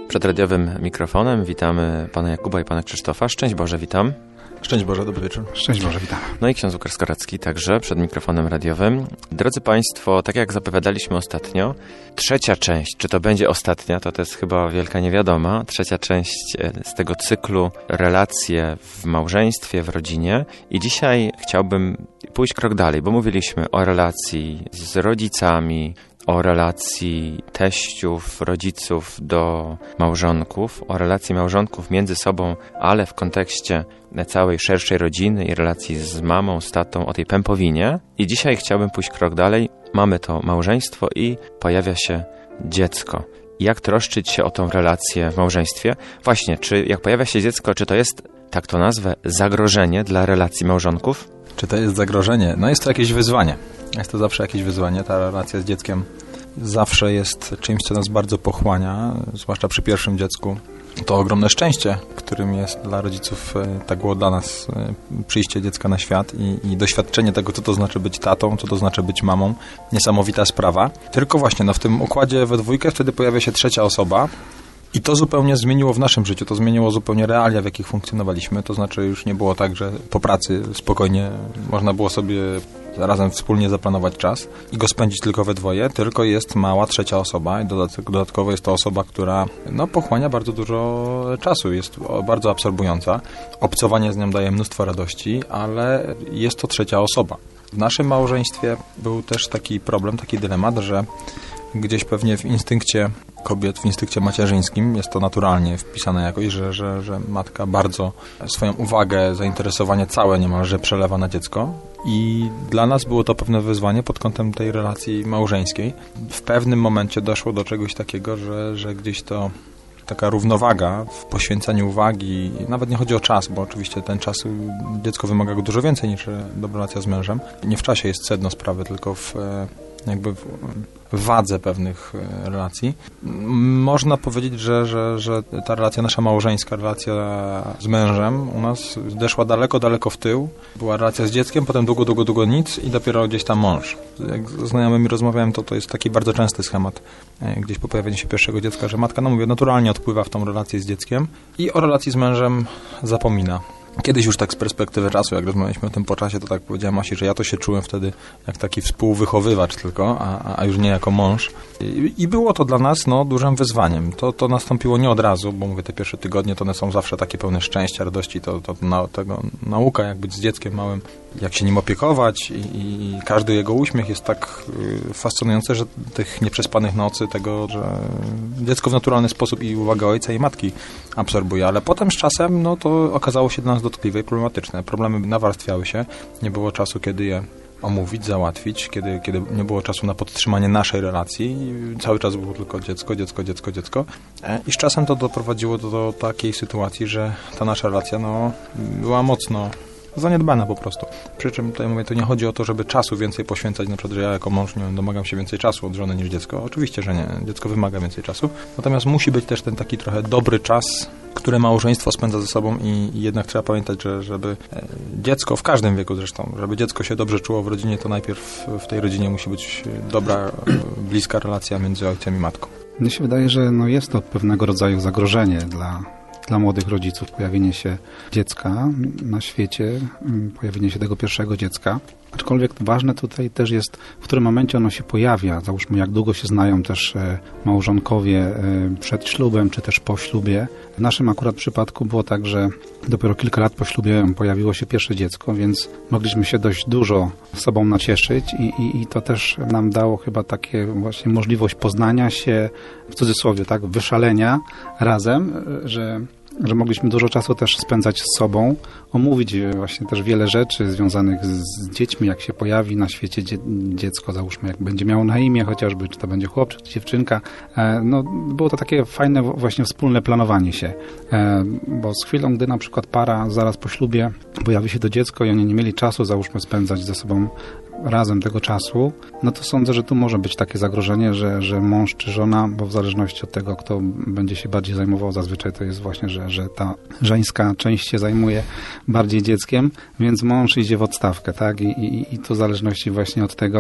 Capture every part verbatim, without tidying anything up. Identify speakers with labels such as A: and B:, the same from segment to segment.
A: Przed radiowym mikrofonem witamy pana Jakuba i pana Krzysztofa. Szczęść Boże, witam.
B: Szczęść Boże, dobry wieczór.
C: Szczęść Boże, witam.
A: No i ksiądz Łukasz Skoracki także przed mikrofonem radiowym. Drodzy Państwo, tak jak zapowiadaliśmy ostatnio, trzecia część, czy to będzie ostatnia, to to jest chyba wielka niewiadoma, trzecia część z tego cyklu relacje w małżeństwie, w rodzinie. I dzisiaj chciałbym pójść krok dalej, bo mówiliśmy o relacji z rodzicami, o relacji teściów, rodziców do małżonków, o relacji małżonków między sobą, ale w kontekście całej szerszej rodziny i relacji z mamą, z tatą, o tej pępowinie. I dzisiaj chciałbym pójść krok dalej. Mamy to małżeństwo i pojawia się dziecko. Jak troszczyć się o tą relację w małżeństwie? Właśnie, czy jak pojawia się dziecko, czy to jest, tak to nazwę, zagrożenie dla relacji małżonków?
B: Czy to jest zagrożenie? No jest to jakieś wyzwanie. Jest to zawsze jakieś wyzwanie. Ta relacja z dzieckiem zawsze jest czymś, co nas bardzo pochłania, zwłaszcza przy pierwszym dziecku. To ogromne szczęście, którym jest dla rodziców, tak było dla nas, przyjście dziecka na świat i, i doświadczenie tego, co to znaczy być tatą, co to znaczy być mamą. Niesamowita sprawa. Tylko właśnie no, w tym układzie we dwójkę wtedy pojawia się trzecia osoba. I to zupełnie zmieniło w naszym życiu, to zmieniło zupełnie realia, w jakich funkcjonowaliśmy. To znaczy już nie było tak, że po pracy spokojnie można było sobie razem wspólnie zaplanować czas i go spędzić tylko we dwoje, tylko jest mała trzecia osoba i dodatkowo jest to osoba, która no, pochłania bardzo dużo czasu, jest bardzo absorbująca. Obcowanie z nią daje mnóstwo radości, ale jest to trzecia osoba. W naszym małżeństwie był też taki problem, taki dylemat, że gdzieś pewnie w instynkcie kobiet, w instynkcie macierzyńskim jest to naturalnie wpisane jakoś, że, że, że matka bardzo swoją uwagę, zainteresowanie całe niemalże przelewa na dziecko i dla nas było to pewne wyzwanie pod kątem tej relacji małżeńskiej. W pewnym momencie doszło do czegoś takiego, że, że gdzieś to taka równowaga w poświęcaniu uwagi, nawet nie chodzi o czas, bo oczywiście ten czas dziecko wymaga go dużo więcej niż dobra relacja z mężem. Nie w czasie jest sedno sprawy, tylko w jakby w wadze pewnych relacji. Można powiedzieć, że, że, że ta relacja nasza małżeńska, relacja z mężem u nas zeszła daleko, daleko w tył. Była relacja z dzieckiem, potem długo, długo, długo nic i dopiero gdzieś tam mąż. Jak z znajomymi rozmawiałem, to to jest taki bardzo częsty schemat gdzieś po pojawieniu się pierwszego dziecka, że matka, no mówię, naturalnie odpływa w tą relację z dzieckiem i o relacji z mężem zapomina. Kiedyś już tak z perspektywy czasu, jak rozmawialiśmy o tym po czasie, to tak powiedziałem Asi, że ja to się czułem wtedy jak taki współwychowywacz tylko, a, a już nie jako mąż. I, i było to dla nas no, dużym wyzwaniem. To, to nastąpiło nie od razu, bo mówię, te pierwsze tygodnie to one są zawsze takie pełne szczęścia, radości, to, to na, tego nauka, jak być z dzieckiem małym, jak się nim opiekować i, i każdy jego uśmiech jest tak y, fascynujący, że tych nieprzespanych nocy, tego, że dziecko w naturalny sposób i uwagę ojca i matki absorbuje, ale potem z czasem no, to okazało się dla nas dotkliwe i problematyczne. Problemy nawarstwiały się, nie było czasu, kiedy je omówić, załatwić, kiedy, kiedy nie było czasu na podtrzymanie naszej relacji i cały czas było tylko dziecko, dziecko, dziecko, dziecko. I z czasem to doprowadziło do, do takiej sytuacji, że ta nasza relacja no, była mocno zaniedbana po prostu. Przy czym tutaj mówię, to nie chodzi o to, żeby czasu więcej poświęcać, na przykład, że ja jako mąż nie wiem, domagam się więcej czasu od żony niż dziecko. Oczywiście, że nie. Dziecko wymaga więcej czasu. Natomiast musi być też ten taki trochę dobry czas, które małżeństwo spędza ze sobą i, i jednak trzeba pamiętać, że żeby e, dziecko, w każdym wieku zresztą, żeby dziecko się dobrze czuło w rodzinie, to najpierw w tej rodzinie musi być dobra, e, bliska relacja między ojcem i matką.
C: Mnie się wydaje, że no jest to pewnego rodzaju zagrożenie dla dla młodych rodziców, pojawienie się dziecka na świecie, pojawienie się tego pierwszego dziecka. Aczkolwiek ważne tutaj też jest, w którym momencie ono się pojawia. Załóżmy, jak długo się znają też małżonkowie przed ślubem, czy też po ślubie. W naszym akurat przypadku było tak, że dopiero kilka lat po ślubie pojawiło się pierwsze dziecko, więc mogliśmy się dość dużo sobą nacieszyć i, i, i to też nam dało chyba takie właśnie możliwość poznania się, w cudzysłowie, tak, wyszalenia razem, że że mogliśmy dużo czasu też spędzać z sobą, omówić właśnie też wiele rzeczy związanych z, z dziećmi, jak się pojawi na świecie dzie, dziecko, załóżmy, jak będzie miało na imię chociażby, czy to będzie chłopczyk, czy dziewczynka. E, no, było to takie fajne właśnie wspólne planowanie się, e, bo z chwilą, gdy na przykład para zaraz po ślubie pojawi się to dziecko i oni nie mieli czasu, załóżmy, spędzać ze sobą razem tego czasu, no to sądzę, że tu może być takie zagrożenie, że, że mąż czy żona, bo w zależności od tego, kto będzie się bardziej zajmował, zazwyczaj to jest właśnie, że, że ta żeńska część się zajmuje bardziej dzieckiem, więc mąż idzie w odstawkę, tak? I, i, i to w zależności właśnie od tego,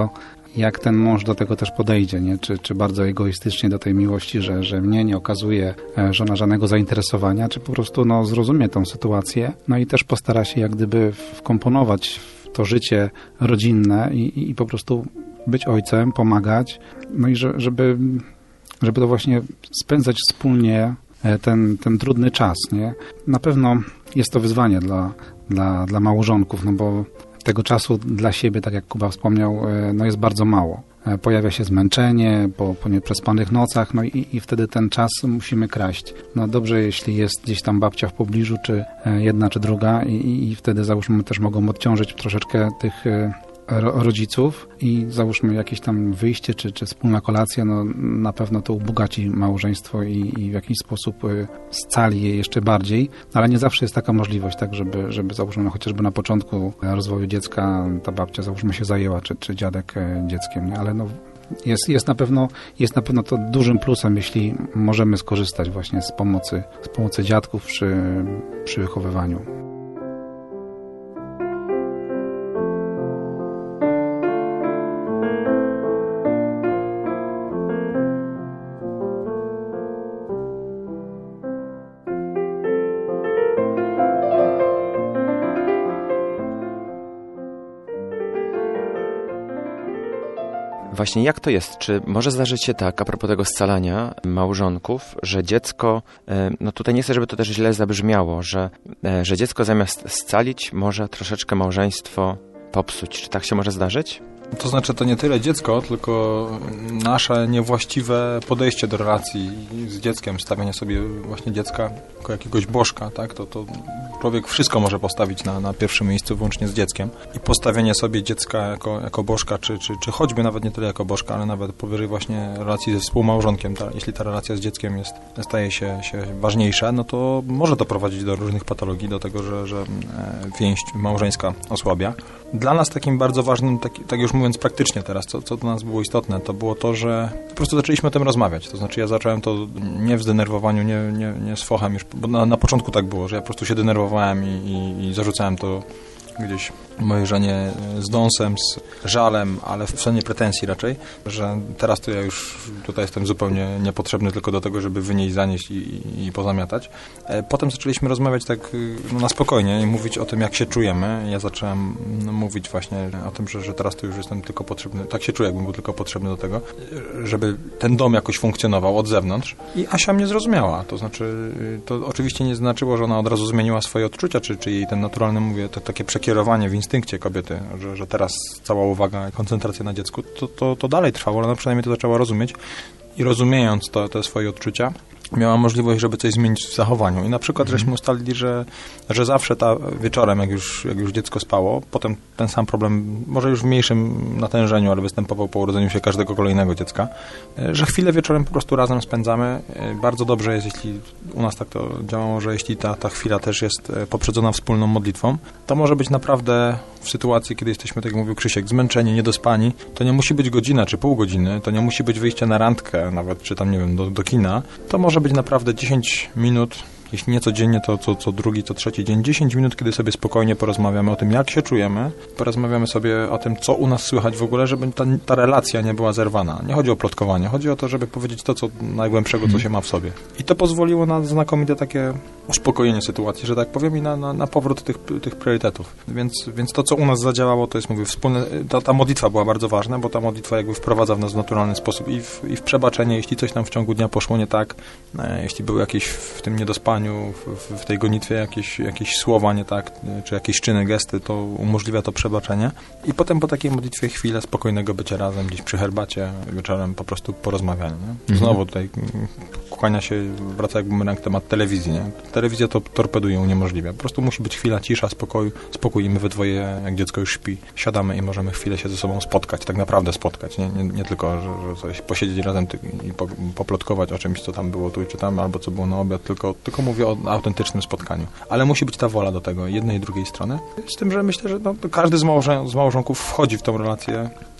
C: jak ten mąż do tego też podejdzie, nie? Czy, czy bardzo egoistycznie do tej miłości, że, że mnie nie okazuje żona żadnego zainteresowania, czy po prostu no, zrozumie tą sytuację, no i też postara się jak gdyby wkomponować w to życie rodzinne i, i po prostu być ojcem, pomagać, no i że, żeby, żeby to właśnie spędzać wspólnie ten, ten trudny czas, nie? Na pewno jest to wyzwanie dla, dla, dla małżonków, no bo tego czasu dla siebie, tak jak Kuba wspomniał, no jest bardzo mało. Pojawia się zmęczenie po, po nieprzespanych nocach, no i, i wtedy ten czas musimy kraść. No dobrze, jeśli jest gdzieś tam babcia w pobliżu, czy jedna, czy druga i, i wtedy załóżmy też mogą odciążyć troszeczkę tych rodziców i załóżmy jakieś tam wyjście, czy, czy wspólna kolacja, no na pewno to ubogaci małżeństwo i, i w jakiś sposób scali je jeszcze bardziej, ale nie zawsze jest taka możliwość, tak, żeby, żeby załóżmy no, chociażby na początku rozwoju dziecka ta babcia załóżmy się zajęła, czy, czy dziadek dzieckiem, nie? Ale no jest, jest na pewno jest na pewno to dużym plusem, jeśli możemy skorzystać właśnie z pomocy, z pomocy dziadków przy, przy wychowywaniu.
A: Właśnie jak to jest? Czy może zdarzyć się tak, a propos tego scalania małżonków, że dziecko, no tutaj nie chcę, żeby to też źle zabrzmiało, że, że dziecko zamiast scalić może troszeczkę małżeństwo popsuć. Czy tak się może zdarzyć?
B: To znaczy to nie tyle dziecko, tylko nasze niewłaściwe podejście do relacji z dzieckiem, stawianie sobie właśnie dziecka jako jakiegoś bożka, tak? To, to człowiek wszystko może postawić na, na pierwszym miejscu, włącznie z dzieckiem. I postawienie sobie dziecka jako, jako bożka, czy, czy, czy choćby nawet nie tyle jako bożka, ale nawet powyżej właśnie relacji ze współmałżonkiem, ta, jeśli ta relacja z dzieckiem jest, staje się, się ważniejsza, no to może to prowadzić do różnych patologii, do tego, że, że więź małżeńska osłabia. Dla nas takim bardzo ważnym, tak, tak już mówiąc praktycznie teraz, co, co dla nas było istotne, to było to, że po prostu zaczęliśmy o tym rozmawiać. To znaczy ja zacząłem to nie w zdenerwowaniu, nie, nie, nie z fochem już, bo na, na początku tak było, że ja po prostu się denerwowałem i, i, i zarzucałem to gdzieś moje żenie z dąsem, z żalem, ale w stanie pretensji raczej, że teraz to ja już tutaj jestem zupełnie niepotrzebny tylko do tego, żeby wynieść, zanieść i, i, i pozamiatać. Potem zaczęliśmy rozmawiać tak no, na spokojnie i mówić o tym, jak się czujemy. Ja zacząłem no, mówić właśnie o tym, że, że teraz to już jestem tylko potrzebny, tak się czuję, jakbym był tylko potrzebny do tego, żeby ten dom jakoś funkcjonował od zewnątrz. I Asia mnie zrozumiała. To znaczy, to oczywiście nie znaczyło, że ona od razu zmieniła swoje odczucia, czy, czy jej ten naturalny, mówię, to takie przekierowanie w instynkcie kobiety, że, że teraz cała uwaga i koncentracja na dziecku, to, to, to dalej trwało, ale ona przynajmniej to zaczęła rozumieć i rozumiejąc to, te swoje odczucia, miała możliwość, żeby coś zmienić w zachowaniu. I na przykład mm. żeśmy ustalili, że, że zawsze ta wieczorem, jak już, jak już dziecko spało, potem ten sam problem, może już w mniejszym natężeniu, ale występował po urodzeniu się każdego kolejnego dziecka, że chwilę wieczorem po prostu razem spędzamy. Bardzo dobrze jest, jeśli u nas tak to działało, że jeśli ta, ta chwila też jest poprzedzona wspólną modlitwą, to może być naprawdę w sytuacji, kiedy jesteśmy, tak jak mówił Krzysiek, zmęczeni, niedospani, to nie musi być godzina czy pół godziny, to nie musi być wyjście na randkę nawet, czy tam, nie wiem, do, do kina, to może być naprawdę dziesięć minut, jeśli nie codziennie, to co, co drugi, co trzeci dzień, dziesięć minut, kiedy sobie spokojnie porozmawiamy o tym, jak się czujemy, porozmawiamy sobie o tym, co u nas słychać w ogóle, żeby ta, ta relacja nie była zerwana. Nie chodzi o plotkowanie, chodzi o to, żeby powiedzieć to, co najgłębszego, co się ma w sobie. I to pozwoliło na znakomite takie uspokojenie sytuacji, że tak powiem, i na, na, na powrót tych, tych priorytetów. Więc, więc to, co u nas zadziałało, to jest, mówię, wspólne, ta, ta modlitwa była bardzo ważna, bo ta modlitwa jakby wprowadza w nas w naturalny sposób i w, i w przebaczenie, jeśli coś nam w ciągu dnia poszło nie tak, e, jeśli były jakieś w tym niedospaniu, W, w tej gonitwie jakieś, jakieś słowa nie tak, czy jakieś czyny, gesty, to umożliwia to przebaczenie. I potem po takiej modlitwie chwilę spokojnego bycia razem, gdzieś przy herbacie, wieczorem po prostu porozmawiania. Nie? Znowu tutaj kłania się, wraca jak bumerang temat telewizji. Nie? Telewizja to torpeduje, uniemożliwia. Po prostu musi być chwila cisza, spokoju, spokój i my we dwoje, jak dziecko już śpi, siadamy i możemy chwilę się ze sobą spotkać, tak naprawdę spotkać. Nie, nie, nie tylko, że, że coś posiedzieć razem i po, poplotkować o czymś, co tam było tu czy tam, albo co było na obiad, tylko, tylko mówię o autentycznym spotkaniu. Ale musi być ta wola do tego, jednej i drugiej strony. Z tym, że myślę, że no, każdy z, małże, z małżonków wchodzi w tą relację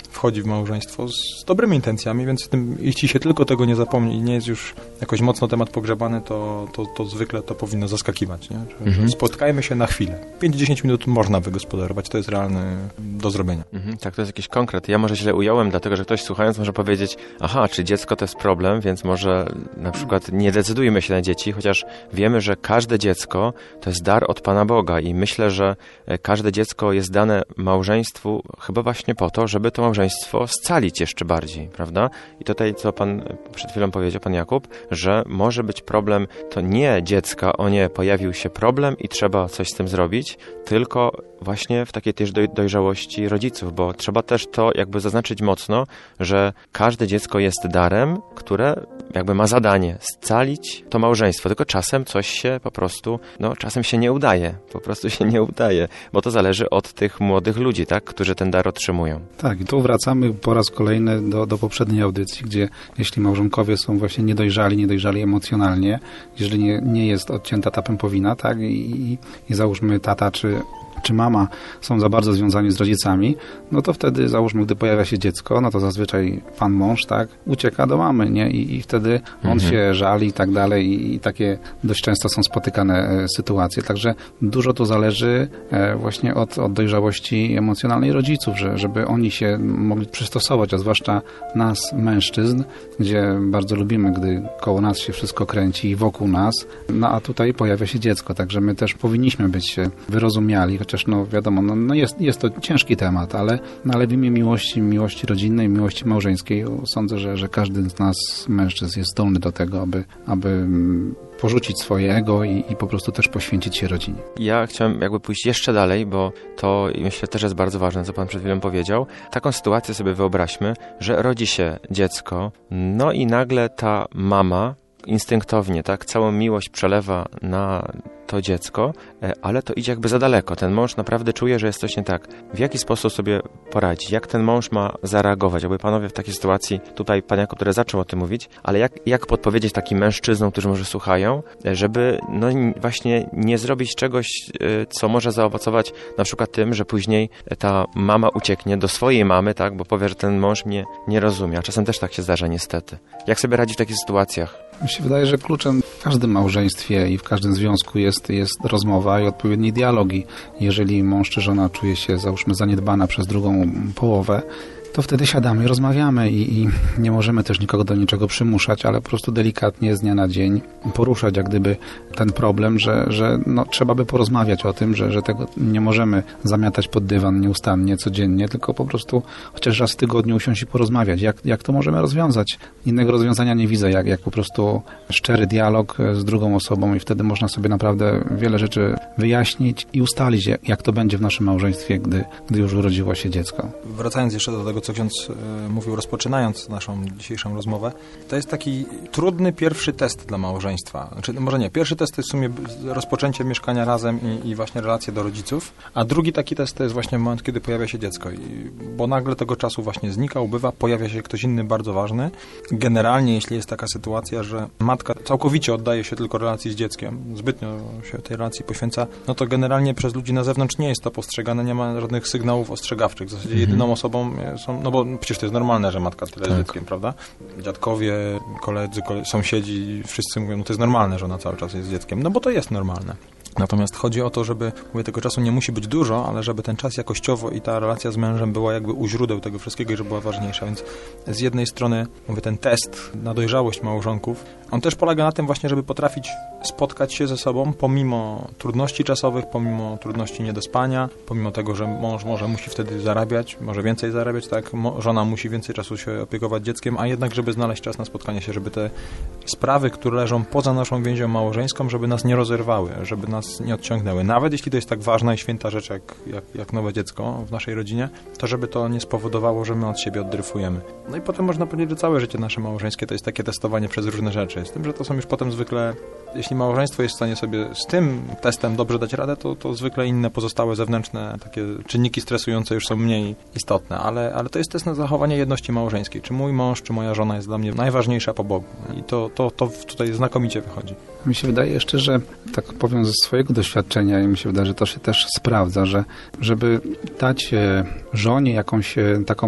B: wchodzi w małżeństwo z dobrymi intencjami, więc tym, jeśli się tylko tego nie zapomni i nie jest już jakoś mocno temat pogrzebany, to, to, to zwykle to powinno zaskakiwać. Nie? Że,
A: mhm.
B: że spotkajmy się na chwilę. pięć do dziesięciu minut można wygospodarować, to jest realne do zrobienia.
A: Mhm, tak, to jest jakiś konkret. Ja może źle ująłem, dlatego że ktoś słuchając może powiedzieć, aha, czy dziecko to jest problem, więc może na przykład nie decydujmy się na dzieci, chociaż wiemy, że każde dziecko to jest dar od Pana Boga i myślę, że każde dziecko jest dane małżeństwu chyba właśnie po to, żeby to małżeństwo scalić jeszcze bardziej, prawda? I tutaj, co Pan przed chwilą powiedział, Pan Jakub, że może być problem, to nie dziecka, o nie, pojawił się problem i trzeba coś z tym zrobić, tylko właśnie w takiej też doj- dojrzałości rodziców, bo trzeba też to jakby zaznaczyć mocno, że każde dziecko jest darem, które jakby ma zadanie scalić to małżeństwo, tylko czasem coś się po prostu, no czasem się nie udaje, po prostu się nie udaje, bo to zależy od tych młodych ludzi, tak, którzy ten dar otrzymują.
C: Tak, i tu wracamy po raz kolejny do, do poprzedniej audycji, gdzie jeśli małżonkowie są właśnie niedojrzali, niedojrzali emocjonalnie, jeżeli nie, nie jest odcięta ta pępowina, tak, i, i załóżmy tata czy czy mama są za bardzo związani z rodzicami, no to wtedy, załóżmy, gdy pojawia się dziecko, no to zazwyczaj pan mąż, tak, ucieka do mamy, nie? I, i wtedy on
A: mhm.
C: się żali i tak dalej i, i takie dość często są spotykane e, sytuacje. Także dużo to zależy e, właśnie od, od dojrzałości emocjonalnej rodziców, że, żeby oni się mogli przystosować, a zwłaszcza nas, mężczyzn, gdzie bardzo lubimy, gdy koło nas się wszystko kręci i wokół nas, no a tutaj pojawia się dziecko, także my też powinniśmy być wyrozumiali, chociaż no wiadomo, no, no jest, jest to ciężki temat, ale, no, ale w imię miłości, miłości rodzinnej, miłości małżeńskiej sądzę, że, że każdy z nas, mężczyzn, jest zdolny do tego, aby, aby porzucić swoje ego i, i po prostu też poświęcić się rodzinie.
A: Ja chciałem jakby pójść jeszcze dalej, bo to myślę też jest bardzo ważne, co Pan przed chwilą powiedział. Taką sytuację sobie wyobraźmy, że rodzi się dziecko, no i nagle ta mama instynktownie, tak, całą miłość przelewa na to dziecko, ale to idzie jakby za daleko. Ten mąż naprawdę czuje, że jest coś nie tak. W jaki sposób sobie poradzić? Jak ten mąż ma zareagować? Jakby panowie w takiej sytuacji, tutaj pan Jakub, który zaczął o tym mówić, ale jak, jak podpowiedzieć takim mężczyznom, którzy może słuchają, żeby no właśnie nie zrobić czegoś, co może zaowocować na przykład tym, że później ta mama ucieknie do swojej mamy, tak, bo powie, że ten mąż mnie nie rozumie, a czasem też tak się zdarza niestety. Jak sobie radzić w takich sytuacjach?
C: Mi się wydaje, że kluczem w każdym małżeństwie i w każdym związku jest, jest rozmowa i odpowiedni dialog. I jeżeli mąż czy żona czuje się, załóżmy, zaniedbana przez drugą połowę, to wtedy siadamy i rozmawiamy i, i nie możemy też nikogo do niczego przymuszać, ale po prostu delikatnie z dnia na dzień poruszać jak gdyby ten problem, że, że no, trzeba by porozmawiać o tym, że, że tego nie możemy zamiatać pod dywan nieustannie, codziennie, tylko po prostu chociaż raz w tygodniu usiąść i porozmawiać. Jak, jak to możemy rozwiązać? Innego rozwiązania nie widzę, jak, jak po prostu szczery dialog z drugą osobą i wtedy można sobie naprawdę wiele rzeczy wyjaśnić i ustalić, jak to będzie w naszym małżeństwie, gdy, gdy już urodziło się dziecko.
B: Wracając jeszcze do tego, co ksiądz e, mówił, rozpoczynając naszą dzisiejszą rozmowę, to jest taki trudny pierwszy test dla małżeństwa. Znaczy, może nie, pierwszy test to jest w sumie rozpoczęcie mieszkania razem i, i właśnie relacje do rodziców, a drugi taki test to jest właśnie moment, kiedy pojawia się dziecko, I, bo nagle tego czasu właśnie znika, ubywa, pojawia się ktoś inny bardzo ważny. Generalnie, jeśli jest taka sytuacja, że matka całkowicie oddaje się tylko relacji z dzieckiem, zbytnio się tej relacji poświęca, no to generalnie przez ludzi na zewnątrz nie jest to postrzegane, nie ma żadnych sygnałów ostrzegawczych. W zasadzie mhm. jedyną osobą są, no bo przecież to jest normalne, że matka tyle tak. z dzieckiem, prawda? Dziadkowie, koledzy, kole... sąsiedzi, wszyscy mówią, no to jest normalne, że ona cały czas jest z dzieckiem, no bo to jest normalne. Natomiast chodzi o to, żeby, mówię, tego czasu nie musi być dużo, ale żeby ten czas jakościowo i ta relacja z mężem była jakby u źródeł tego wszystkiego i żeby była ważniejsza. Więc z jednej strony, mówię, ten test na dojrzałość małżonków, on też polega na tym właśnie, żeby potrafić spotkać się ze sobą pomimo trudności czasowych, pomimo trudności niedospania, pomimo tego, że mąż może musi wtedy zarabiać, może więcej zarabiać, tak, Mo- żona musi więcej czasu się opiekować dzieckiem, a jednak, żeby znaleźć czas na spotkanie się, żeby te sprawy, które leżą poza naszą więzią małżeńską, żeby nas nie rozerwały, żeby nas nie odciągnęły. Nawet jeśli to jest tak ważna i święta rzecz, jak, jak, jak nowe dziecko w naszej rodzinie, to żeby to nie spowodowało, że my od siebie oddryfujemy. No i potem można powiedzieć, że całe życie nasze małżeńskie to jest takie testowanie przez różne rzeczy. Z tym, że to są już potem zwykle, jeśli małżeństwo jest w stanie sobie z tym testem dobrze dać radę, to, to zwykle inne pozostałe zewnętrzne takie czynniki stresujące już są mniej istotne, ale, ale to jest test na zachowanie jedności małżeńskiej. Czy mój mąż, czy moja żona jest dla mnie najważniejsza po Bogu. I to, to, to tutaj znakomicie wychodzi.
C: Mi się wydaje jeszcze, że tak powiem ze swojego doświadczenia i mi się wydaje, że to się też sprawdza, że żeby dać żonie jakąś taką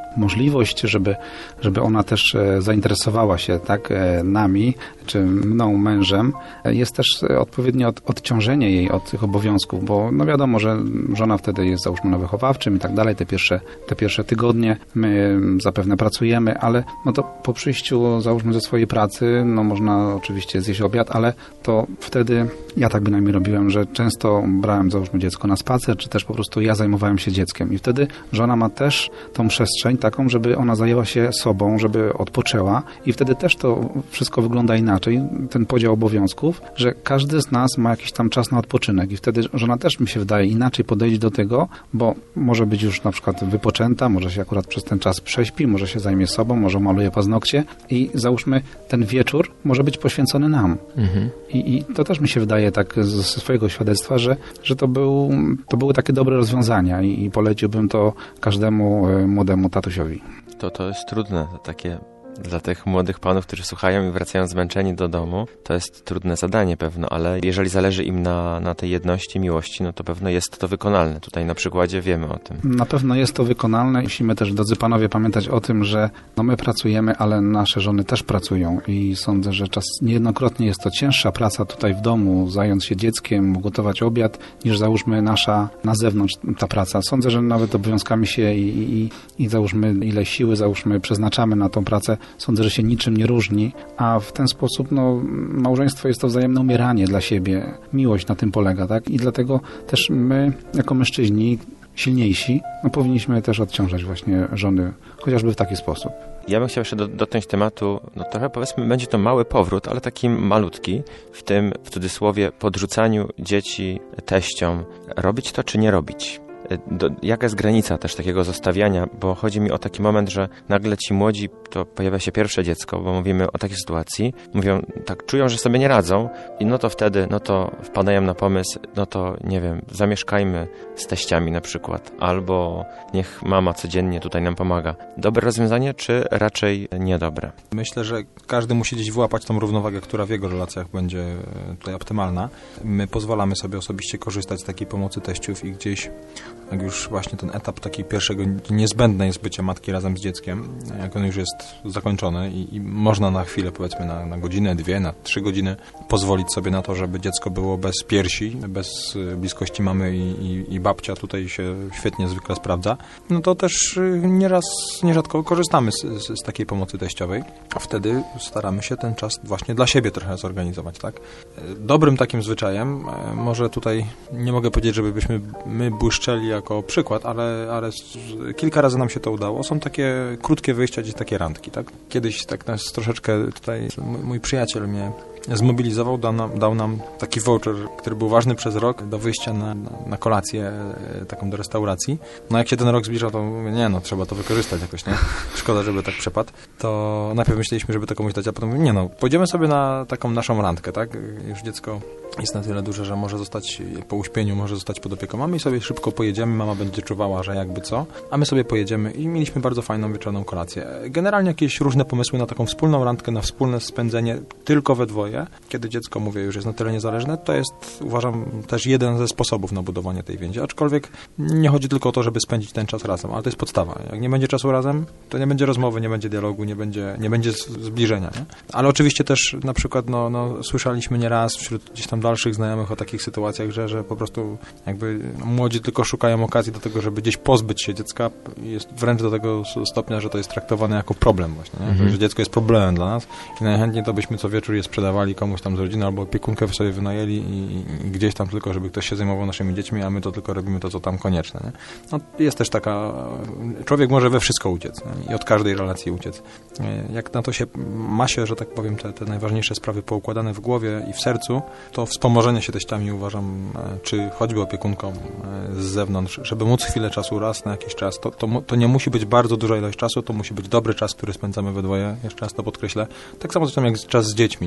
C: możliwość, żeby, żeby ona też e, zainteresowała się tak e, nami, czy mną, mężem, e, jest też odpowiednie od, odciążenie jej od tych obowiązków, bo no wiadomo, że żona wtedy jest załóżmy na wychowawczym i tak dalej, te pierwsze, te pierwsze tygodnie my zapewne pracujemy, ale no to po przyjściu załóżmy ze swojej pracy, no można oczywiście zjeść obiad, ale to wtedy ja tak bynajmniej robiłem, że często brałem załóżmy dziecko na spacer, czy też po prostu ja zajmowałem się dzieckiem i wtedy żona ma też tą przestrzeń taką, żeby ona zajęła się sobą, żeby odpoczęła i wtedy też to wszystko wygląda inaczej, ten podział obowiązków, że każdy z nas ma jakiś tam czas na odpoczynek i wtedy żona też mi się wydaje inaczej podejść do tego, bo może być już na przykład wypoczęta, może się akurat przez ten czas prześpi, może się zajmie sobą, może maluje paznokcie i załóżmy ten wieczór może być poświęcony nam. Mhm. I, I to też mi się wydaje tak ze swojego świadectwa, że, że to, był, to były takie dobre rozwiązania i, i poleciłbym to każdemu e, młodemu tatusiowi.
A: To, to jest trudne, to takie dla tych młodych panów, którzy słuchają i wracają zmęczeni do domu, to jest trudne zadanie pewno, ale jeżeli zależy im na, na tej jedności, miłości, no to pewno jest to wykonalne. Tutaj na przykładzie wiemy o tym.
C: Na pewno jest to wykonalne. Musimy też, drodzy panowie, pamiętać o tym, że no my pracujemy, ale nasze żony też pracują i sądzę, że czas niejednokrotnie jest to cięższa praca tutaj w domu, zająć się dzieckiem, gotować obiad, niż załóżmy nasza na zewnątrz ta praca. Sądzę, że nawet obowiązkami się i, i, i załóżmy ile siły załóżmy przeznaczamy na tą pracę, sądzę, że się niczym nie różni, a w ten sposób no, małżeństwo jest to wzajemne umieranie dla siebie. Miłość na tym polega, tak? I dlatego też my, jako mężczyźni, silniejsi, no, powinniśmy też odciążać właśnie żony, chociażby w taki sposób.
A: Ja bym chciał jeszcze do, dotknąć tematu, no trochę powiedzmy, będzie to mały powrót, ale taki malutki, w tym, w cudzysłowie, podrzucaniu dzieci teściom. Robić to, czy nie robić? Do, jaka jest granica też takiego zostawiania, bo chodzi mi o taki moment, że nagle ci młodzi, to pojawia się pierwsze dziecko, bo mówimy o takiej sytuacji, mówią, tak czują, że sobie nie radzą i no to wtedy, no to wpadają na pomysł, no to nie wiem, zamieszkajmy z teściami na przykład, albo niech mama codziennie tutaj nam pomaga. Dobre rozwiązanie, czy raczej niedobre?
B: Myślę, że każdy musi gdzieś wyłapać tą równowagę, która w jego relacjach będzie tutaj optymalna. My pozwalamy sobie osobiście korzystać z takiej pomocy teściów i gdzieś jak już właśnie ten etap taki pierwszego niezbędne jest bycie matki razem z dzieckiem, jak on już jest zakończony i, i można na chwilę, powiedzmy na, na godzinę, dwie, na trzy godziny pozwolić sobie na to, żeby dziecko było bez piersi, bez bliskości mamy i, i, i babcia tutaj się świetnie zwykle sprawdza, no to też nieraz, nierzadko korzystamy z, z, z takiej pomocy teściowej, a wtedy staramy się ten czas właśnie dla siebie trochę zorganizować, tak? Dobrym takim zwyczajem, może tutaj nie mogę powiedzieć, żebyśmy my błyszczeli jako przykład, ale, ale kilka razy nam się to udało. Są takie krótkie wyjścia, gdzieś takie randki, tak? Kiedyś tak nas troszeczkę tutaj mój, mój przyjaciel mnie zmobilizował, dał nam, dał nam taki voucher, który był ważny przez rok do wyjścia na, na, na kolację, taką do restauracji. No jak się ten rok zbliżał, to mówię, nie no, trzeba to wykorzystać jakoś, nie? Szkoda, żeby tak przepadł. To najpierw myśleliśmy, żeby to komuś dać, a potem mówię, nie no, pójdziemy sobie na taką naszą randkę, tak? Już dziecko jest na tyle duże, że może zostać po uśpieniu, może zostać pod opieką mamy i sobie szybko pojedziemy, mama będzie czuwała, że jakby co, a my sobie pojedziemy i mieliśmy bardzo fajną wieczorną kolację. Generalnie jakieś różne pomysły na taką wspólną randkę, na wspólne spędzenie tylko we dwoje, kiedy dziecko, mówię, już jest na tyle niezależne, to jest, uważam, też jeden ze sposobów na budowanie tej więzi. Aczkolwiek nie chodzi tylko o to, żeby spędzić ten czas razem, ale to jest podstawa. Jak nie będzie czasu razem, to nie będzie rozmowy, nie będzie dialogu, nie będzie, nie będzie zbliżenia, nie? Ale oczywiście też na przykład, no, no, słyszeliśmy nieraz wśród gdzieś tam dalszych znajomych o takich sytuacjach, że, że po prostu jakby no, młodzi tylko szukają okazji do tego, żeby gdzieś pozbyć się dziecka. Jest wręcz do tego stopnia, że to jest traktowane jako problem właśnie, nie? Mm-hmm. Że dziecko jest problemem dla nas i najchętniej to byśmy co wieczór je sprzedawali komuś tam z rodziny albo opiekunkę sobie wynajęli i, i gdzieś tam tylko, żeby ktoś się zajmował naszymi dziećmi, a my to tylko robimy to, co tam konieczne, nie? No, jest też taka... Człowiek może we wszystko uciec, nie? I od każdej relacji uciec. Jak na to się ma się, że tak powiem, te, te najważniejsze sprawy poukładane w głowie i w sercu, to wspomożenie się teściami uważam, czy choćby opiekunką z zewnątrz, żeby móc chwilę czasu raz na jakiś czas, to, to, to nie musi być bardzo duża ilość czasu, to musi być dobry czas, który spędzamy we dwoje, jeszcze raz to podkreślę. Tak samo zresztą jak czas z dziećmi, nie? To też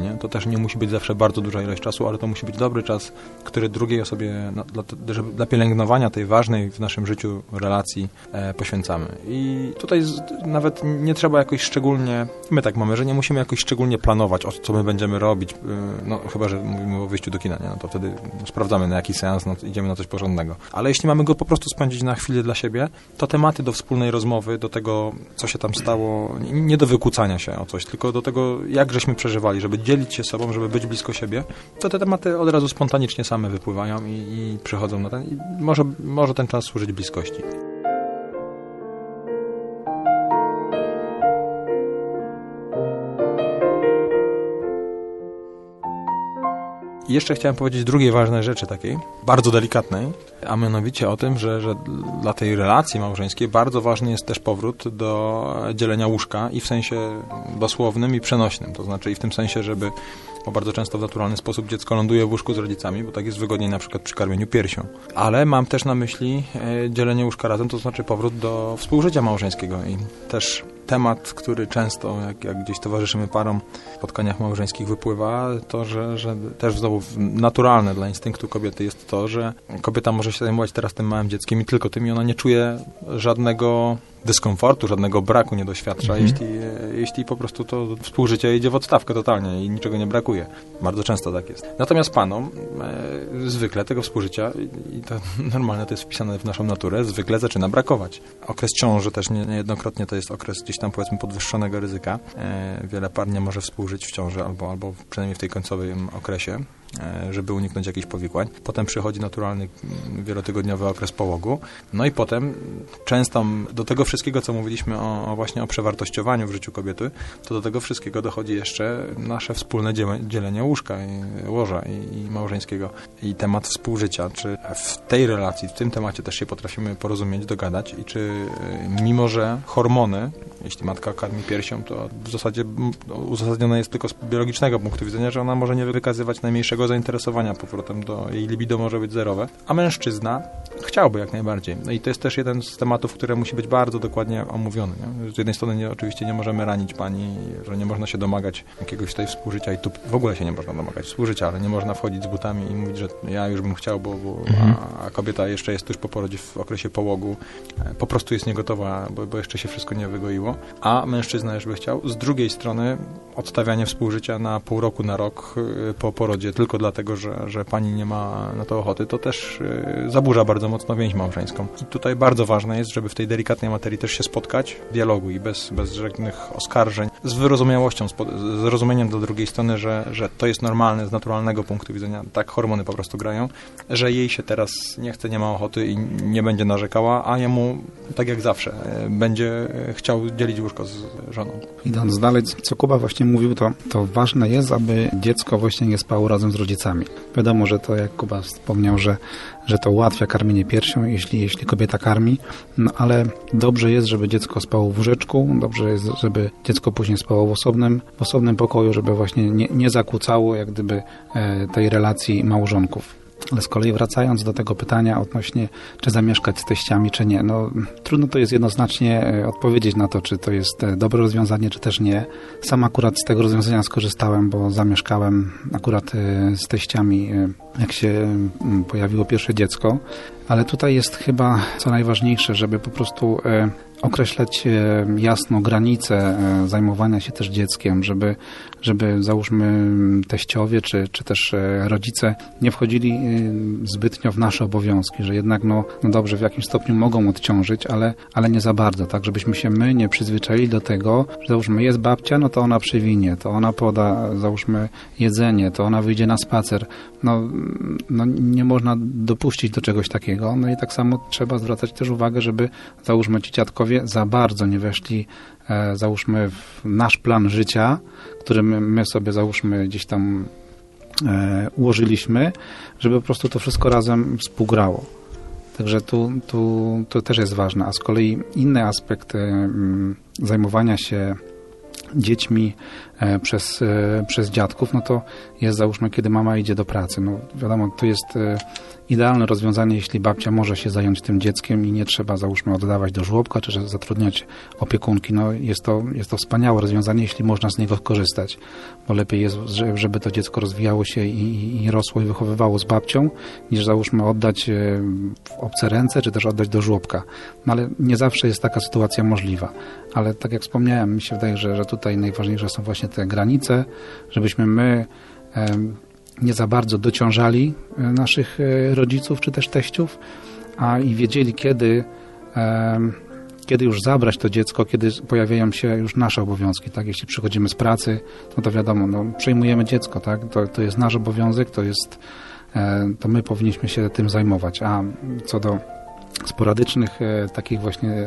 B: też nie musi być zawsze bardzo duża ilość czasu, ale to musi być dobry czas, który drugiej osobie no, dla, żeby, dla pielęgnowania tej ważnej w naszym życiu relacji e, poświęcamy. I tutaj z, nawet nie trzeba jakoś szczególnie, my tak mamy, że nie musimy jakoś szczególnie planować, o co my będziemy robić, no chyba, że mówimy o wyjściu do kina, nie? No to wtedy sprawdzamy na jaki seans, no, idziemy na coś porządnego. Ale jeśli mamy go po prostu spędzić na chwilę dla siebie, to tematy do wspólnej rozmowy, do tego, co się tam stało, nie do wykłócania się o coś, tylko do tego, jak żeśmy przeżywali, żeby dzielić się sobą, żeby być blisko siebie, to te tematy od razu spontanicznie same wypływają i, i przychodzą na ten, i może, może ten czas służyć bliskości. I jeszcze chciałem powiedzieć drugiej ważnej rzeczy takiej, bardzo delikatnej, a mianowicie o tym, że, że dla tej relacji małżeńskiej bardzo ważny jest też powrót do dzielenia łóżka i w sensie dosłownym i przenośnym, to znaczy i w tym sensie, żeby, bo bardzo często w naturalny sposób dziecko ląduje w łóżku z rodzicami, bo tak jest wygodniej na przykład przy karmieniu piersią. Ale mam też na myśli e, dzielenie łóżka razem, to znaczy powrót do współżycia małżeńskiego i też temat, który często, jak, jak gdzieś towarzyszymy parom w spotkaniach małżeńskich wypływa, to, że, że też znowu naturalne dla instynktu kobiety jest to, że kobieta może się zajmować teraz tym małym dzieckiem i tylko tym i ona nie czuje żadnego dyskomfortu, żadnego braku nie doświadcza, mhm. jeśli, jeśli po prostu to współżycie idzie w odstawkę totalnie i niczego nie brakuje. Bardzo często tak jest. Natomiast panom e, zwykle tego współżycia, i, i to normalne to jest wpisane w naszą naturę, zwykle zaczyna brakować. Okres ciąży też nie, niejednokrotnie to jest okres gdzieś tam powiedzmy podwyższonego ryzyka. E, wiele par nie może współżyć w ciąży albo, albo przynajmniej w tej końcowym okresie, żeby uniknąć jakichś powikłań. Potem przychodzi naturalny wielotygodniowy okres połogu. No i potem często do tego wszystkiego, co mówiliśmy o, o właśnie o przewartościowaniu w życiu kobiety, to do tego wszystkiego dochodzi jeszcze nasze wspólne dzielenie łóżka, i łoża i, i małżeńskiego i temat współżycia. Czy w tej relacji, w tym temacie też się potrafimy porozumieć, dogadać i czy mimo, że hormony, jeśli matka karmi piersią, to w zasadzie uzasadnione jest tylko z biologicznego punktu widzenia, że ona może nie wykazywać najmniejszego zainteresowania powrotem do jej libido może być zerowe, a mężczyzna chciałby jak najbardziej. No i to jest też jeden z tematów, który musi być bardzo dokładnie omówiony. Nie? Z jednej strony nie, oczywiście nie możemy ranić pani, że nie można się domagać jakiegoś tutaj współżycia i tu w ogóle się nie można domagać współżycia, ale nie można wchodzić z butami i mówić, że ja już bym chciał, bo, bo
A: mhm.
B: a, a kobieta jeszcze jest tuż po porodzie w okresie połogu, po prostu jest niegotowa, bo, bo jeszcze się wszystko nie wygoiło, a mężczyzna już by chciał. Z drugiej strony odstawianie współżycia na pół roku, na rok po porodzie tylko dlatego, że, że pani nie ma na to ochoty, to też y, zaburza bardzo mocno więź małżeńską. I tutaj bardzo ważne jest, żeby w tej delikatnej materii też się spotkać w dialogu i bez, bez żadnych oskarżeń, z wyrozumiałością, z, z zrozumieniem dla drugiej strony, że, że to jest normalne z naturalnego punktu widzenia, tak hormony po prostu grają, że jej się teraz nie chce, nie ma ochoty i nie będzie narzekała, a jemu, tak jak zawsze, y, będzie chciał dzielić łóżko z żoną.
C: Idąc dalej, co Kuba właśnie mówił, to, to ważne jest, aby dziecko właśnie nie spało razem z rodzicami. Wiadomo, że to, jak Kuba wspomniał, że, że to ułatwia karmienie piersią, jeśli, jeśli kobieta karmi, no ale dobrze jest, żeby dziecko spało w łóżeczku, dobrze jest, żeby dziecko później spało w osobnym, w osobnym pokoju, żeby właśnie nie, nie zakłócało jak gdyby e, tej relacji małżonków. Ale z kolei wracając do tego pytania odnośnie, czy zamieszkać z teściami, czy nie, no trudno to jest jednoznacznie odpowiedzieć na to, czy to jest dobre rozwiązanie, czy też nie. Sam akurat z tego rozwiązania skorzystałem, bo zamieszkałem akurat z teściami, jak się pojawiło pierwsze dziecko, ale tutaj jest chyba co najważniejsze, żeby po prostu określać jasno granice zajmowania się też dzieckiem, żeby, żeby załóżmy teściowie czy, czy też rodzice nie wchodzili zbytnio w nasze obowiązki, że jednak no, no dobrze, w jakimś stopniu mogą odciążyć, ale, ale nie za bardzo, tak, żebyśmy się my nie przyzwyczaili do tego, że załóżmy jest babcia, no to ona przywinie, to ona poda, załóżmy jedzenie, to ona wyjdzie na spacer. No, no nie można dopuścić do czegoś takiego, no i tak samo trzeba zwracać też uwagę, żeby załóżmy ci dziadkowie za bardzo nie weszli, e, załóżmy, w nasz plan życia, który my, my sobie, załóżmy, gdzieś tam e, ułożyliśmy, żeby po prostu to wszystko razem współgrało. Także tu, tu, to też jest ważne. A z kolei inny aspekt e, zajmowania się dziećmi e, przez, e, przez dziadków, no to jest załóżmy, kiedy mama idzie do pracy. No wiadomo, to jest e, idealne rozwiązanie, jeśli babcia może się zająć tym dzieckiem i nie trzeba załóżmy oddawać do żłobka, czy zatrudniać opiekunki. No jest to, jest to wspaniałe rozwiązanie, jeśli można z niego korzystać, bo lepiej jest, żeby to dziecko rozwijało się i, i rosło i wychowywało z babcią, niż załóżmy oddać w obce ręce, czy też oddać do żłobka. No ale nie zawsze jest taka sytuacja możliwa. Ale tak jak wspomniałem, mi się wydaje, że, że tutaj najważniejsze są właśnie te granice, żebyśmy my em, nie za bardzo dociążali naszych rodziców czy też teściów, a i wiedzieli, kiedy, em, kiedy już zabrać to dziecko, kiedy pojawiają się już nasze obowiązki. Tak? Jeśli przychodzimy z pracy, no to wiadomo, no, przejmujemy dziecko, tak? to, to jest nasz obowiązek, to, jest, e, to my powinniśmy się tym zajmować. A co do sporadycznych e, takich właśnie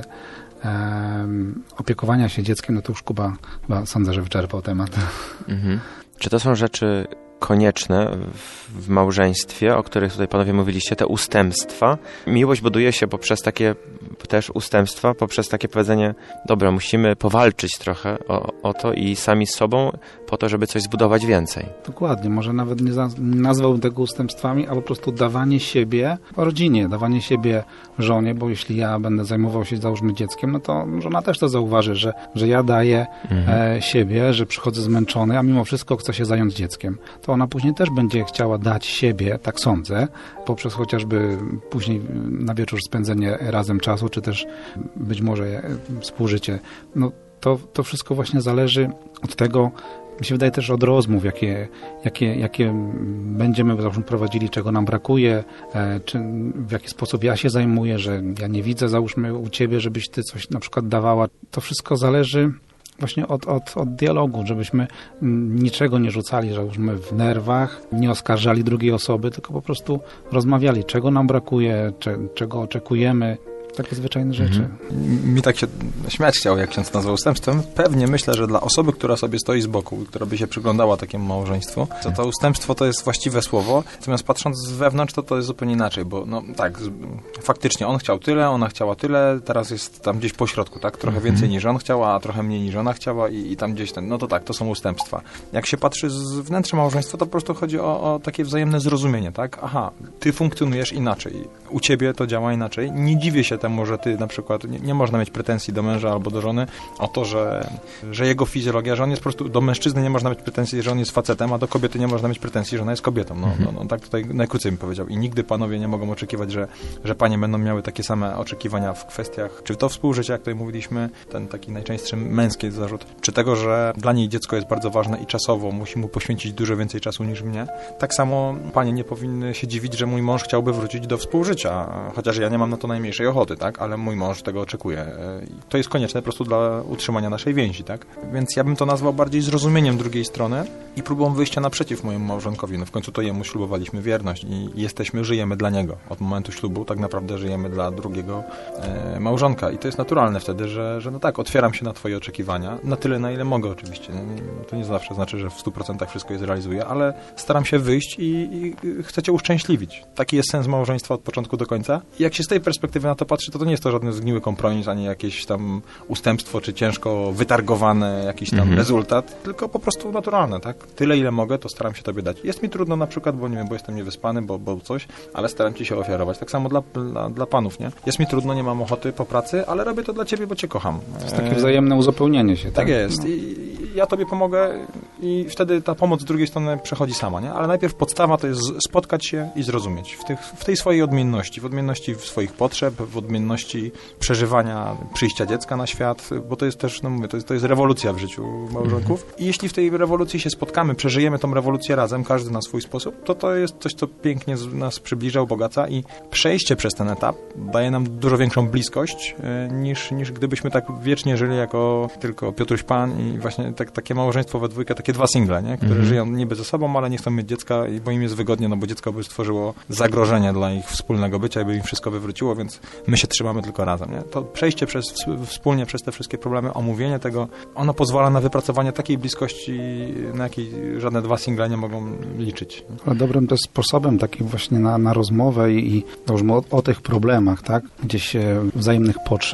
C: Um, opiekowania się dzieckiem, no to już Kuba chyba sądzę, że wyczerpał temat.
A: Mhm. Czy to są rzeczy konieczne w, w małżeństwie, o których tutaj panowie mówiliście, te ustępstwa? Miłość buduje się poprzez takie też ustępstwa, poprzez takie powiedzenie, dobra, musimy powalczyć trochę o, o to i sami z sobą po to, żeby coś zbudować więcej.
C: Dokładnie, może nawet nie, za, nie nazwałbym tego ustępstwami, a po prostu dawanie siebie rodzinie, dawanie siebie żonie, bo jeśli ja będę zajmował się, załóżmy, dzieckiem, no to żona też to zauważy, że, że ja daję mhm. e, siebie, że przychodzę zmęczony, a mimo wszystko chcę się zająć dzieckiem. To ona później też będzie chciała dać siebie, tak sądzę, poprzez chociażby później na wieczór spędzenie razem czasu, czy też być może współżycie. No to, to wszystko właśnie zależy od tego, mi się wydaje też od rozmów, jakie, jakie, jakie będziemy załóżmy prowadzili, czego nam brakuje, e, czy w jaki sposób ja się zajmuję, że ja nie widzę, załóżmy u ciebie, żebyś ty coś na przykład dawała. To wszystko zależy właśnie od, od, od dialogu, żebyśmy niczego nie rzucali, załóżmy w nerwach, nie oskarżali drugiej osoby, tylko po prostu rozmawiali, czego nam brakuje, cze, czego oczekujemy. Takie zwyczajne rzeczy.
B: Mhm. Mi tak się śmiać chciało, jak ksiądz nazwał ustępstwem. Pewnie myślę, że dla osoby, która sobie stoi z boku, która by się przyglądała takiemu małżeństwu, to to ustępstwo to jest właściwe słowo. Natomiast patrząc z wewnątrz, to to jest zupełnie inaczej, bo no tak, faktycznie on chciał tyle, ona chciała tyle, teraz jest tam gdzieś po środku, tak? Trochę mhm. więcej niż on chciała, a trochę mniej niż ona chciała i, i tam gdzieś ten, no to tak, to są ustępstwa. Jak się patrzy z wnętrza małżeństwa, to po prostu chodzi o, o takie wzajemne zrozumienie, tak? Aha, ty funkcjonujesz inaczej, u ciebie to działa inaczej. Nie dziwię się temu, że ty na przykład, nie, nie można mieć pretensji do męża albo do żony o to, że, że jego fizjologia, że on jest po prostu, do mężczyzny nie można mieć pretensji, że on jest facetem, a do kobiety nie można mieć pretensji, że ona jest kobietą. No, no, no tak tutaj najkrócej bym powiedział. I nigdy panowie nie mogą oczekiwać, że, że panie będą miały takie same oczekiwania w kwestiach, czy to współżycia, jak tutaj mówiliśmy, ten taki najczęstszy męski zarzut, czy tego, że dla niej dziecko jest bardzo ważne i czasowo musi mu poświęcić dużo więcej czasu niż mnie. Tak samo panie nie powinny się dziwić, że mój mąż chciałby wrócić do współżycia, chociaż ja nie mam na to najmniejszej ochoty, tak? Ale mój mąż tego oczekuje. To jest konieczne po prostu dla utrzymania naszej więzi, tak? Więc ja bym to nazwał bardziej zrozumieniem drugiej strony i próbą wyjścia naprzeciw mojemu małżonkowi. No w końcu to jemu ślubowaliśmy wierność i jesteśmy, żyjemy dla niego. Od momentu ślubu tak naprawdę żyjemy dla drugiego e, małżonka i to jest naturalne wtedy, że, że no tak, otwieram się na twoje oczekiwania, na tyle, na ile mogę oczywiście. No, to nie zawsze znaczy, że w stu procentach wszystko je zrealizuję, ale staram się wyjść i, i chcę cię uszczęśliwić. Taki jest sens małżeństwa od początku do końca. I jak się z tej perspektywy na to patrzy, to to nie jest to żadny zgniły kompromis, ani jakieś tam ustępstwo, czy ciężko wytargowany jakiś tam mhm. rezultat, tylko po prostu naturalne, tak? Tyle, ile mogę, to staram się tobie dać. Jest mi trudno na przykład, bo nie wiem, bo jestem niewyspany, bo, bo coś, ale staram ci się ofiarować. Tak samo dla, dla, dla panów, nie? Jest mi trudno, nie mam ochoty po pracy, ale robię to dla ciebie, bo cię kocham.
C: To jest takie wzajemne uzupełnienie się. Tak,
B: tak jest. No. I ja tobie pomogę i wtedy ta pomoc z drugiej strony przechodzi sama, nie? Ale najpierw podstawa to jest spotkać się i zrozumieć. W, tych, w tej swojej odmienności, w odmienności swoich potrzeb, w odmienności przeżywania przyjścia dziecka na świat, bo to jest też, no mówię, to jest, to jest rewolucja w życiu małżonków. Mhm. I jeśli w tej rewolucji się spotkamy, przeżyjemy tą rewolucję razem, każdy na swój sposób, to to jest coś, co pięknie nas przybliża, ubogaca i przejście przez ten etap daje nam dużo większą bliskość e, niż, niż gdybyśmy tak wiecznie żyli jako tylko Piotruś Pan i właśnie tak, takie małżeństwo we dwójkę, takie dwa single, nie? Które mhm. żyją niby ze sobą, ale nie chcą mieć dziecka, bo im jest wygodnie, no bo dziecko by stworzyło zagrożenie dla ich wspólnego bycia i by im wszystko wywróciło, więc my się trzymamy tylko razem, nie? To przejście przez, wspólnie przez te wszystkie problemy, omówienie tego, ono pozwala na wypracowanie takiej bliskości, na jakiej żadne dwa single nie mogą liczyć.
C: Ale dobrym też sposobem takim właśnie na, na rozmowę i, i o, o tych problemach, tak? Gdzieś wzajemnych potrzeb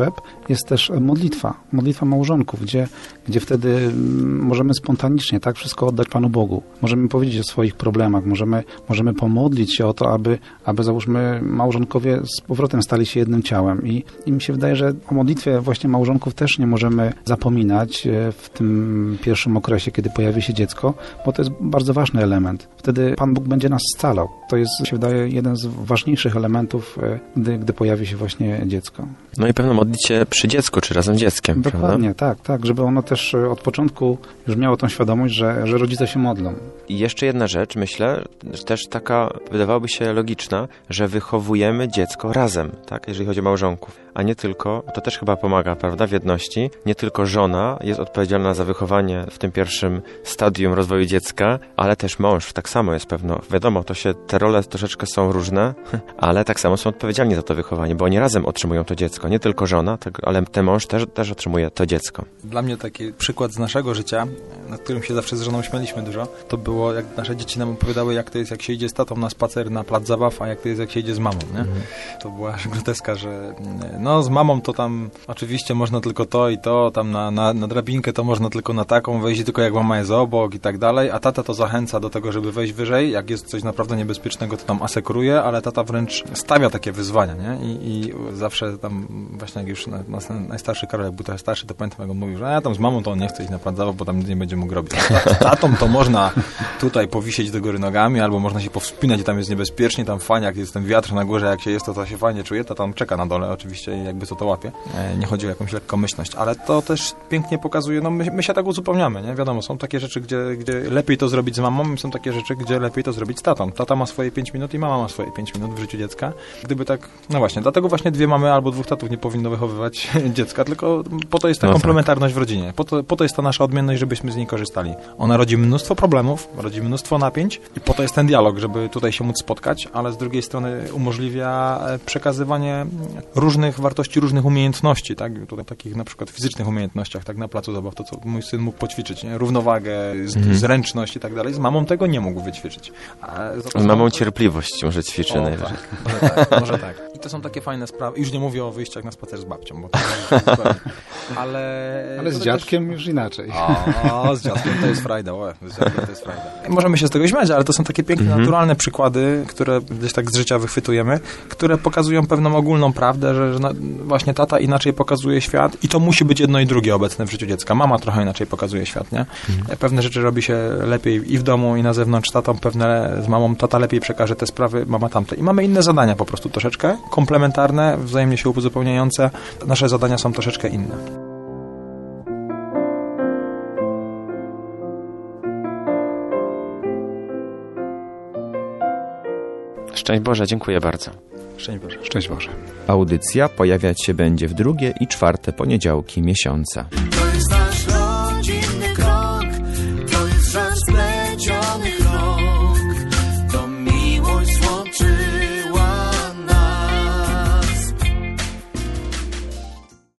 C: jest też modlitwa, modlitwa małżonków, gdzie, gdzie wtedy możemy spontanicznie tak wszystko oddać Panu Bogu. Możemy powiedzieć o swoich problemach, możemy, możemy pomodlić się o to, aby, aby załóżmy małżonkowie z powrotem stali się jednym ciałem. I, i mi się wydaje, że o modlitwie właśnie małżonków też nie możemy zapominać w tym pierwszym okresie, kiedy pojawi się dziecko, bo to jest bardzo ważny element. Wtedy Pan Bóg będzie nas scalał. To jest, mi się wydaje, jeden z ważniejszych elementów, gdy, gdy pojawi się właśnie dziecko.
A: No i pewno modlić się przy dziecku, czy razem z dzieckiem,
C: Dokładnie,
A: prawda?
C: tak, tak, żeby ono też od początku już miało tą świadomość, że, że rodzice się modlą.
A: I jeszcze jedna rzecz, myślę, że też taka wydawałaby się logiczna, że wychowujemy dziecko razem, tak, jeżeli chodzi o małżonków, a nie tylko, to też chyba pomaga, prawda, w jedności, nie tylko żona jest odpowiedzialna za wychowanie w tym pierwszym stadium rozwoju dziecka, ale też mąż, tak samo jest pewno, wiadomo, to się, te role troszeczkę są różne, ale tak samo są odpowiedzialni za to wychowanie, bo oni razem otrzymują to dziecko, nie tylko żona, tak, ale ten mąż też, też otrzymuje to dziecko.
B: Dla mnie taki przykład z naszego życia, nad którym się zawsze z żoną śmialiśmy dużo, to było, jak nasze dzieci nam opowiadały, jak to jest, jak się idzie z tatą na spacer na plac zabaw, a jak to jest, jak się idzie z mamą, nie? Mhm. To była aż groteska, że no z mamą to tam oczywiście można tylko to i to, tam na, na, na drabinkę to można tylko na taką wejść, tylko jak mama jest obok i tak dalej, a tata to zachęca do tego, żeby wejść wyżej, jak jest coś naprawdę niebezpiecznego, to tam asekuruje, ale tata wręcz stawia takie wyzwania, nie? I, i zawsze tam właśnie jak już na, na, najstarszy Karol, jak był trochę starszy, to pamiętam, jak on mówił, że ja tam z mamą to on nie chce iść na plac zabaw, bo tam nic nie będzie mógł robić. Z tatą to można tutaj powisieć do góry nogami, albo można się powspinać i tam jest niebezpiecznie, tam fajnie, jak jest ten wiatr na górze, jak się jest, to to się fajnie czuje, to tam czeka na dole oczywiście i jakby co to łapie. Nie chodzi o jakąś lekkomyślność, ale to też pięknie pokazuje, no my, my się tak uzupełniamy, nie? Wiadomo, są takie rzeczy, gdzie, gdzie lepiej to zrobić z mamą, są takie rzeczy, gdzie lepiej to zrobić z tatą. Tata ma swoje pięć minut i mama ma swoje pięć minut w życiu dziecka. Gdyby tak, no właśnie, dlatego właśnie dwie mamy albo dwóch tatów nie powinno wychowywać dziecka, tylko po to jest ta
A: no
B: komplementarność
A: tak.
B: w rodzinie. Po to, po to jest ta nasza odmienność, żebyśmy z niej korzystali. Ona rodzi mnóstwo problemów, rodzi mnóstwo napięć i po to jest ten dialog, żeby tutaj się móc spotkać, ale z drugiej strony umożliwia przekazywanie różnych wartości, różnych umiejętności, tak? Tutaj takich na przykład fizycznych umiejętnościach, tak na placu zabaw, to co mój syn mógł poćwiczyć, nie? Równowagę, z, mhm. zręczność i tak dalej. Z mamą tego nie mógł wyćwiczyć.
A: Z mamą cierpliwość może ćwiczy
B: o,
A: najwyżej.
B: Tak, może tak, może tak. I to są takie fajne sprawy. Już nie mówię o wyjściach na spacer z babcią, bo to jest ale...
C: Ale z dziadkiem też... już inaczej.
B: O, z dziadkiem to jest frajda, o, z dziadkiem to jest frajda. Możemy się z tego śmiać, ale to są takie piękne, mhm. naturalne przykłady, które gdzieś tak z życia wychwytujemy, które pokazują pewną ogólną prawdę, że, że na, właśnie tata inaczej pokazuje świat i to musi być jedno i drugie obecne w życiu dziecka. Mama trochę inaczej pokazuje świat, nie? Mhm. Pewne rzeczy robi się lepiej i w domu, i na zewnątrz tatą, pewne z mamą tata lepiej przekaże te sprawy, mama tamte. I mamy inne zadania po prostu troszeczkę, komplementarne, wzajemnie się uzupełniające. Nasze zadania są troszeczkę inne.
A: Szczęść Boże, dziękuję bardzo.
B: Szczęść Boże.
C: Szczęść Boże.
A: Audycja pojawiać się będzie w drugie i czwarte poniedziałki miesiąca.